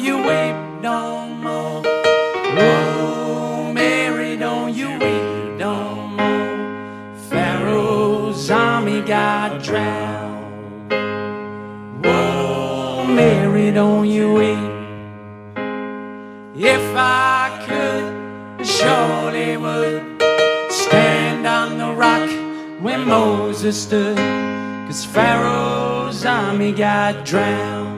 you weep no more. Oh, Mary, don't you weep no more. Pharaoh's army got drowned. Oh, Mary, don't you weep. If I could, surely would stand on the rock where Moses stood, 'cause Pharaoh's army got drowned.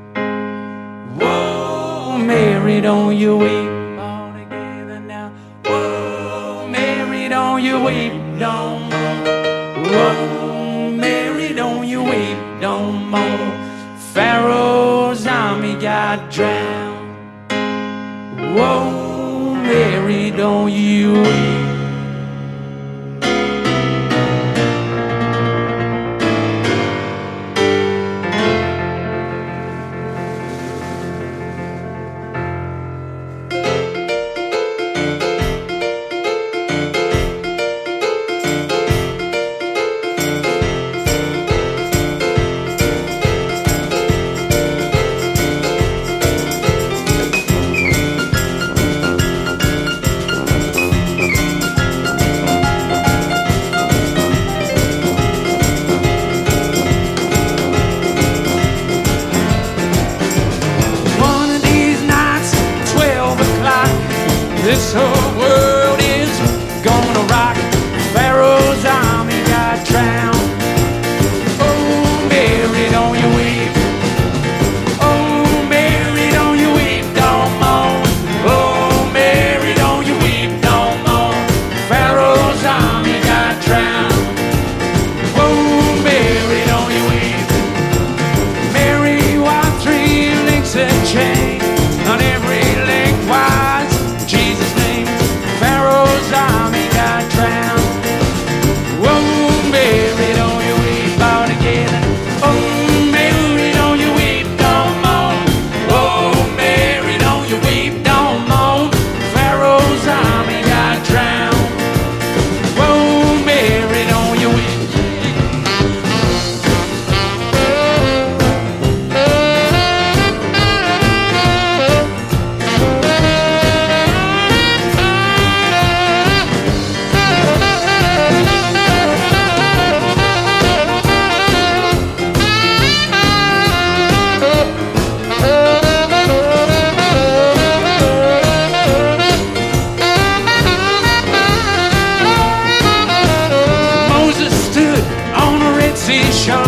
Whoa, Mary, don't you weep. All together now. Whoa, Mary, don't you weep no more. Whoa, Mary, don't you weep no more. Pharaoh's army got drowned. Whoa, Mary, don't you weep. This whole world is gonna rock. Pharaoh's army got drowned. Oh, Mary, don't you weep. Oh, Mary, don't you weep no more. Oh, Mary, don't you weep no more. Pharaoh's army got drowned. Oh, Mary, don't you weep. Mary walked 3 links of chain. On every link was Jesus' name. Pharaoh's army got drowned. Whoa, Mary, don't you weep all together. Oh, Mary, don't you weep no more. Oh, Mary, don't you weep no more. Pharaoh's army got drowned. Whoa, Mary, don't you weep. Moses stood on a Red Sea shore.